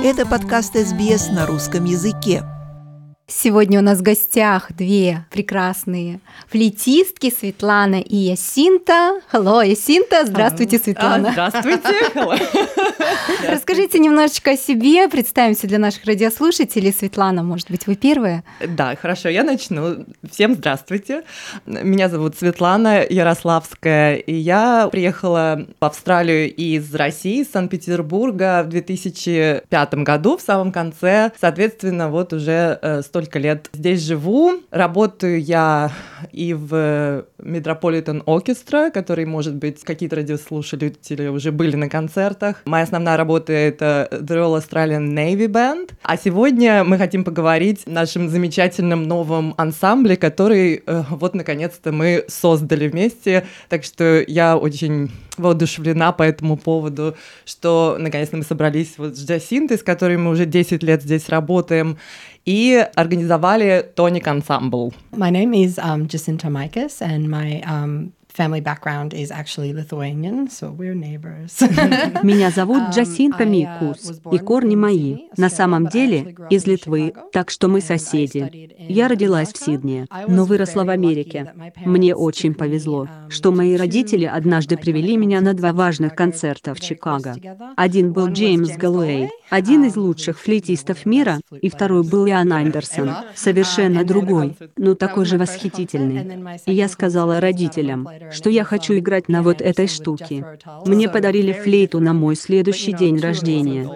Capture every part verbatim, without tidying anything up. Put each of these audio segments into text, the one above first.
Это подкаст эс би эс на русском языке. Сегодня у нас в гостях две прекрасные флейтистки Светлана и Ясинта. Hello, Ясинта. Здравствуйте, Светлана. А, здравствуйте. Расскажите немножечко о себе, представимся для наших радиослушателей. Светлана, может быть, вы первая? Да, хорошо, я начну. Всем здравствуйте. Меня зовут Светлана Ярославская, и я приехала в Австралию из России, из Санкт-Петербурга в две тысячи пятом году, в самом конце. Соответственно, вот уже столько лет здесь живу. Работаю я и в Metropolitan Orchestra, который, может быть, какие-то радиослушатели уже были на концертах. Моя основная работа — это The Royal Australian Navy Band. А сегодня мы хотим поговорить о нашем замечательном новом ансамбле, который э, вот, наконец-то, мы создали вместе. Так что я очень воодушевлена по этому поводу, что, наконец-то, мы собрались вот с Джасинтой, с которой мы уже десять лет здесь работаем, и организовали Tonic Ensemble. My name is um, Jacinta Mikas, and my um, family background is actually Lithuanian, so we're neighbors. Меня зовут Джасинта Микус, и корни мои на самом деле из Литвы, так что мы соседи. Я родилась в Сиднее, но выросла в Америке. Мне очень повезло, что мои родители однажды привели меня на два важных концерта в Чикаго. Один был Джеймс Галлоуэй, один из лучших флейтистов мира, и второй был Иоанн Андерсон, совершенно другой, но такой же восхитительный. И я сказала родителям, что я хочу играть на вот этой штуке. Мне подарили флейту на мой следующий день рождения.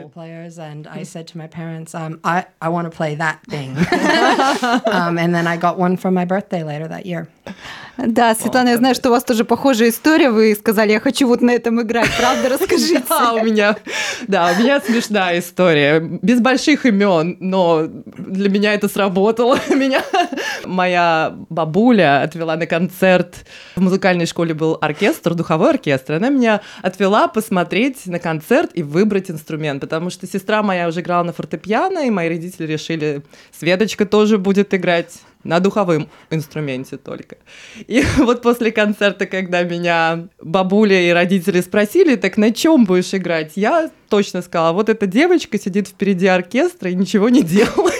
Да, Светлана, я знаю, что у вас тоже похожая история. Вы сказали, я хочу вот на этом играть. Правда, расскажите. Да, у меня, да, у меня смешная история. Без больших имен, но для меня это сработало. Меня моя бабуля отвела на концерт. В музыкальной школе был оркестр, духовой оркестр. Она меня отвела посмотреть на концерт и выбрать инструмент, потому что сестра моя уже играла на фортепиано, и мои родители решили, Светочка тоже будет играть на духовом инструменте только. И вот после концерта, когда меня бабуля и родители спросили, так на чем будешь играть, я точно сказала, вот эта девочка сидит впереди оркестра и ничего не делает.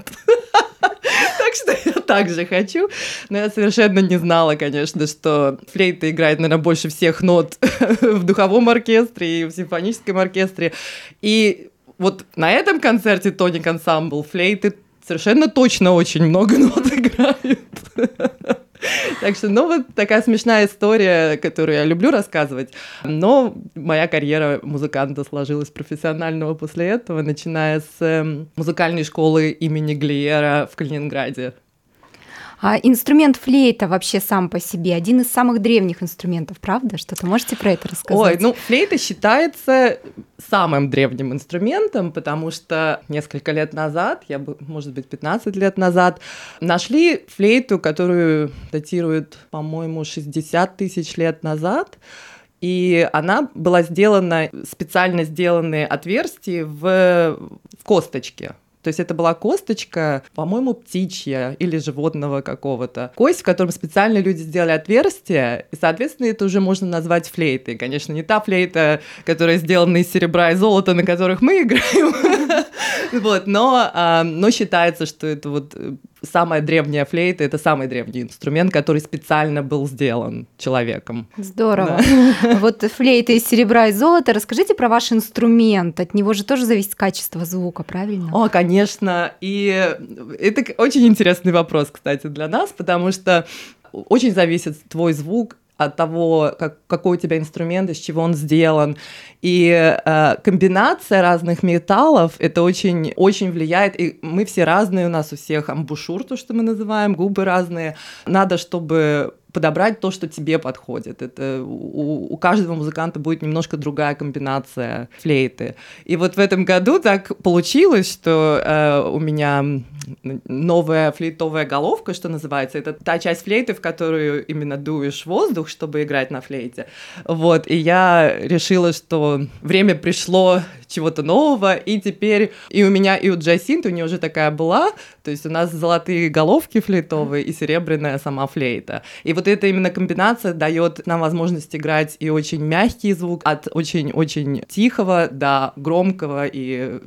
Так что я так же хочу. Но я совершенно не знала, конечно, что флейта играет, наверное, больше всех нот в духовом оркестре и в симфоническом оркестре. И вот на этом концерте Tonic Ensemble флейты совершенно точно очень много нот играют. Так что, ну, вот такая смешная история, которую я люблю рассказывать. Но моя карьера музыканта сложилась профессионального после этого, начиная с музыкальной школы имени Глиера в Калининграде. А инструмент флейта вообще сам по себе один из самых древних инструментов, правда? Что-то можете про это рассказать? Ой, ну, флейта считается самым древним инструментом, потому что несколько лет назад, я бы, может быть, пятнадцать лет назад, нашли флейту, которую датируют, по-моему, шестьдесят тысяч лет назад. И она была сделана, специально сделанные отверстия в, в косточке. То есть это была косточка, по-моему, птичья или животного какого-то. Кость, в котором специально люди сделали отверстие, и, соответственно, это уже можно назвать флейтой. Конечно, не та флейта, которая сделана из серебра и золота, на которых мы играем, вот, но, но считается, что это вот самая древняя флейта, это самый древний инструмент, который специально был сделан человеком. Здорово. Да. Вот флейта из серебра и золота. Расскажите про ваш инструмент. От него же тоже зависит качество звука, правильно? О, конечно. И это очень интересный вопрос, кстати, для нас, потому что очень зависит твой звук от того, как, какой у тебя инструмент, из чего он сделан. И э, комбинация разных металлов, это очень, очень влияет. И мы все разные, у нас у всех амбушюр, то, что мы называем, губы разные. Надо, чтобы подобрать то, что тебе подходит. Это у, у каждого музыканта будет немножко другая комбинация флейты. И вот в этом году так получилось, что э, у меня новая флейтовая головка, что называется, это та часть флейты, в которую именно дуешь воздух, чтобы играть на флейте. Вот, и я решила, что время пришло чего-то нового, и теперь и у меня, и у Джасинты, у нее уже такая была, то есть у нас золотые головки флейтовые и серебряная сама флейта. И вот эта именно комбинация дает нам возможность играть и очень мягкий звук, от очень-очень тихого до громкого и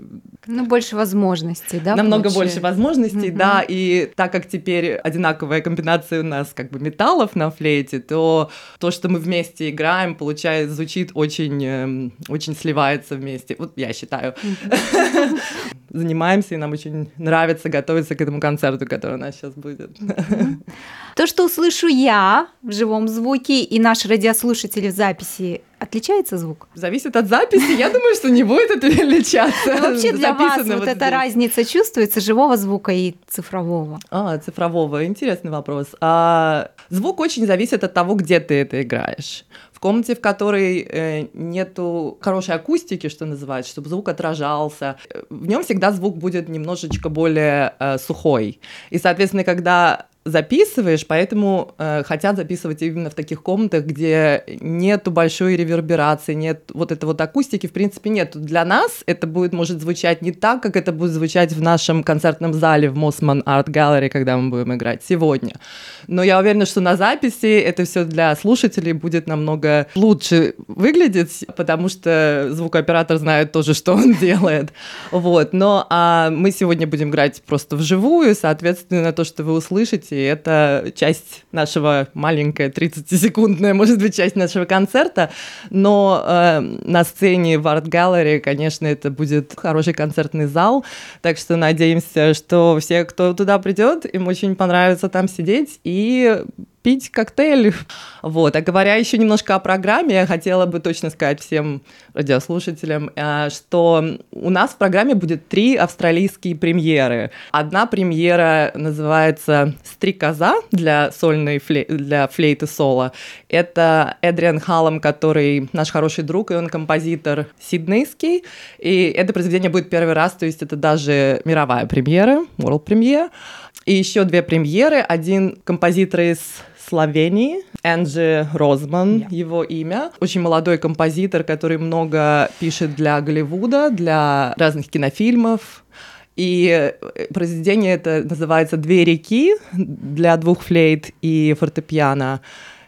Ну, больше возможностей, да? Намного получается? больше возможностей, mm-hmm. да, и так как теперь одинаковая комбинация у нас как бы металлов на флейте, то то, что мы вместе играем, получается, звучит очень, очень сливается вместе. Вот я считаю. Mm-hmm. Занимаемся, и нам очень нравится готовиться к этому концерту, который у нас сейчас будет. Mm-hmm. То, что услышу я в живом звуке, и наши радиослушатели в записи, отличается звук? Зависит от записи. Я думаю, что не будет отличаться. Но вообще для вас вот эта разница чувствуется живого звука и цифрового? А, цифрового. Интересный вопрос. А, звук очень зависит от того, где ты это играешь. В комнате, в которой э, нету хорошей акустики, что называется, чтобы звук отражался, в нем всегда звук будет немножечко более э, сухой. И, соответственно, когда записываешь, поэтому э, хотят записывать именно в таких комнатах, где нету большой реверберации, нет вот этой вот акустики, в принципе, нет. Для нас это будет, может звучать не так, как это будет звучать в нашем концертном зале в Mossman Art Gallery, когда мы будем играть сегодня. Но я уверена, что на записи это все для слушателей будет намного лучше выглядеть, потому что звукооператор знает тоже, что он делает. Вот. Но а мы сегодня будем играть просто вживую, соответственно, то, что вы услышите, это часть нашего, маленькая, тридцатисекундная, может быть, часть нашего концерта, но э, на сцене в Art Gallery, конечно, это будет хороший концертный зал, так что надеемся, что все, кто туда придет, им очень понравится там сидеть и пить коктейль. Вот. А говоря еще немножко о программе, я хотела бы точно сказать всем радиослушателям, что у нас в программе будет три австралийские премьеры. Одна премьера называется «Стрекоза» для сольной флей... для флейты соло. Это Эдриан Халлам, который наш хороший друг, и он композитор сиднейский. И это произведение будет первый раз, то есть это даже мировая премьера, world premiere. И еще две премьеры. Один композитор из Словении, Энджи Розман, yeah. его имя. Очень молодой композитор, который много пишет для Голливуда, для разных кинофильмов. И произведение это называется «Две реки» для двух флейт и фортепиано.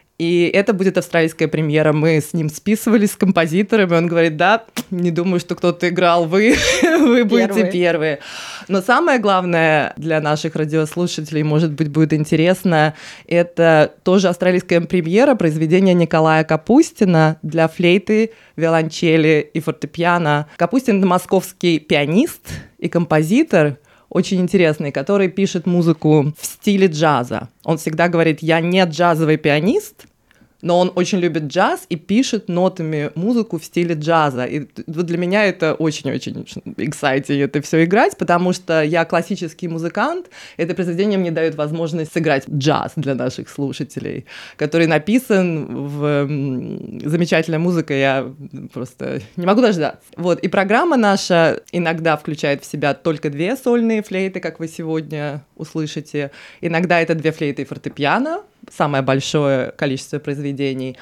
И это будет австралийская премьера. Мы с ним списывались, с композитором, и он говорит, да, не думаю, что кто-то играл, вы, вы будете первые. Но самое главное для наших радиослушателей, может быть, будет интересно, это тоже австралийская премьера, произведение Николая Капустина для флейты, виолончели и фортепиано. Капустин — это московский пианист и композитор, очень интересный, который пишет музыку в стиле джаза. Он всегда говорит, я не джазовый пианист, но он очень любит джаз и пишет нотами музыку в стиле джаза. И вот для меня это очень-очень exciting это все играть, потому что я классический музыкант, это произведение мне дает возможность сыграть джаз для наших слушателей, который написан в замечательная музыка, я просто не могу дождаться. Вот. И программа наша иногда включает в себя только две сольные флейты, как вы сегодня услышите. Иногда это две флейты и фортепиано, самое большое количество произведений.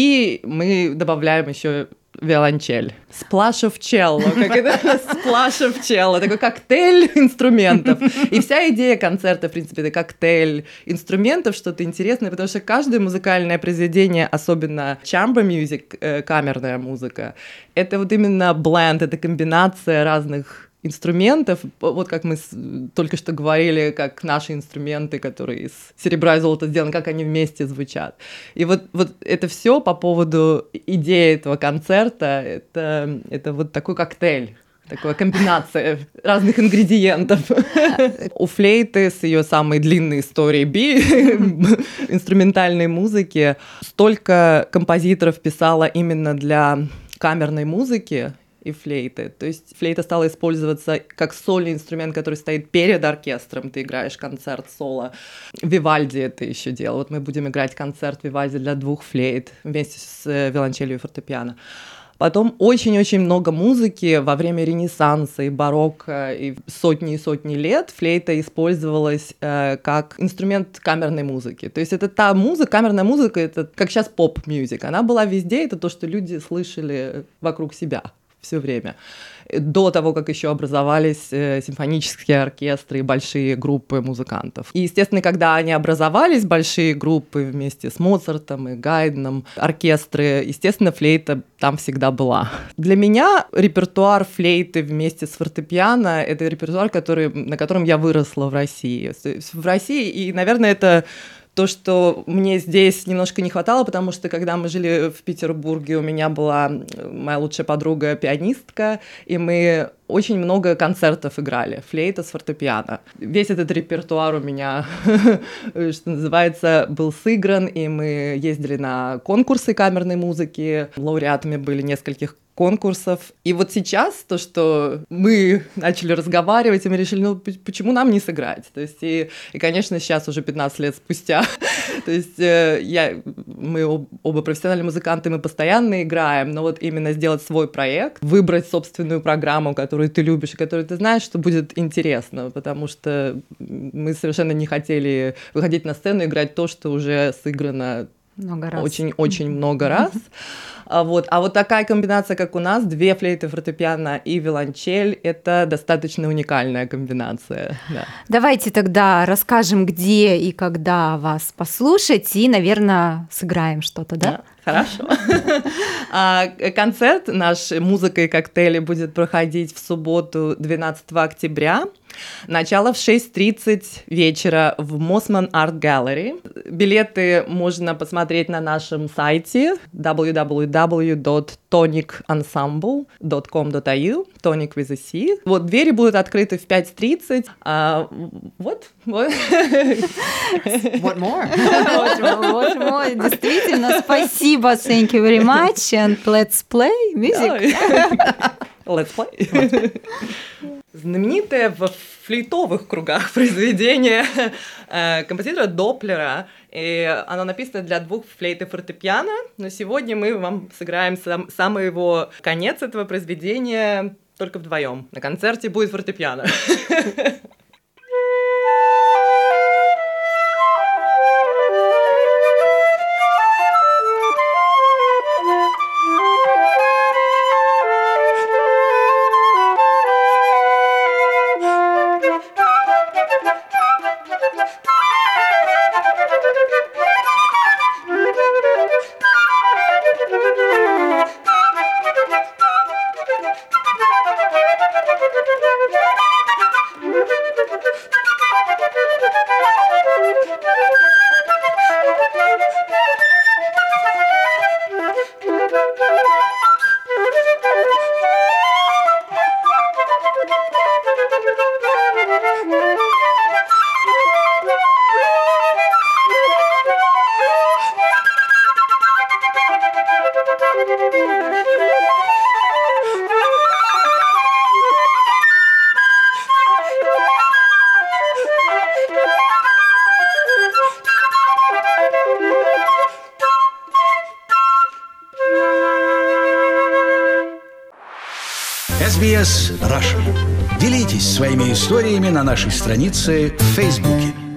И мы добавляем еще виолончель. Splash of cello, как это? Splash of cello, такой коктейль инструментов. И вся идея концерта, в принципе, это коктейль инструментов, что-то интересное, потому что каждое музыкальное произведение, особенно chamber music, камерная музыка, это вот именно blend, это комбинация разных инструментов, вот как мы только что говорили, как наши инструменты, которые из серебра и золота сделаны, как они вместе звучат. И вот, вот это все по поводу идеи этого концерта, это, это вот такой коктейль. Такая комбинация разных ингредиентов. У флейты с ее самой длинной историей би, инструментальной музыки, столько композиторов писала именно для камерной музыки и флейты. То есть флейта стала использоваться как сольный инструмент, который стоит перед оркестром. Ты играешь концерт соло. Вивальди это еще делал. Вот мы будем играть концерт Вивальди для двух флейт вместе с виолончелью и фортепиано. Потом очень-очень много музыки во время Ренессанса и барокко, и сотни и сотни лет флейта использовалась э, как инструмент камерной музыки. То есть это та музыка, камерная музыка, это как сейчас поп-мьюзик. Она была везде, это то, что люди слышали вокруг себя. все время. До того, как еще образовались симфонические оркестры и большие группы музыкантов. И, естественно, когда они образовались, большие группы вместе с Моцартом и Гайденом, оркестры, естественно, флейта там всегда была. Для меня репертуар флейты вместе с фортепиано — это репертуар, который, на котором я выросла в России. В России, и, наверное, это то, что мне здесь немножко не хватало, потому что, когда мы жили в Петербурге, у меня была моя лучшая подруга пианистка, и мы очень много концертов играли, флейта с фортепиано. Весь этот репертуар у меня, что называется, был сыгран, и мы ездили на конкурсы камерной музыки, лауреатами были нескольких конкурсов. И вот сейчас то, что мы начали разговаривать, и мы решили, ну, почему нам не сыграть? То есть, и, и конечно, сейчас уже пятнадцать лет спустя, то есть, я, мы оба профессиональные музыканты, мы постоянно играем, но вот именно сделать свой проект, выбрать собственную программу, которую ты любишь, и которую ты знаешь, что будет интересно, потому что мы совершенно не хотели выходить на сцену и играть то, что уже сыграно очень-очень много раз. А вот, а вот такая комбинация, как у нас, две флейты, фортепиано и виолончель, это достаточно уникальная комбинация. Да. Давайте тогда расскажем, где и когда вас послушать, и, наверное, сыграем что-то, да? Да, хорошо. Концерт наш «Музыка и коктейли» будет проходить в субботу, двенадцатого октября. Начало в шесть тридцать вечера в Mossman Art Gallery. Билеты можно посмотреть на нашем сайте дабл ю дабл ю дабл ю точка тоник ансамбл точка ком точка ай ю, Tonic with a C. Вот, двери будут открыты в пять тридцать. А, вот. вот. What more? What more? Действительно, спасибо. Thank you very much. And let's play music. Let's play. Знаменитое в флейтовых кругах произведение э, композитора Доплера. И оно написано для двух флейт и фортепиано, но сегодня мы вам сыграем сам, самый его конец этого произведения только вдвоем. На концерте будет фортепиано. эс би эс Russian. Делитесь своими историями на нашей странице в Фейсбуке.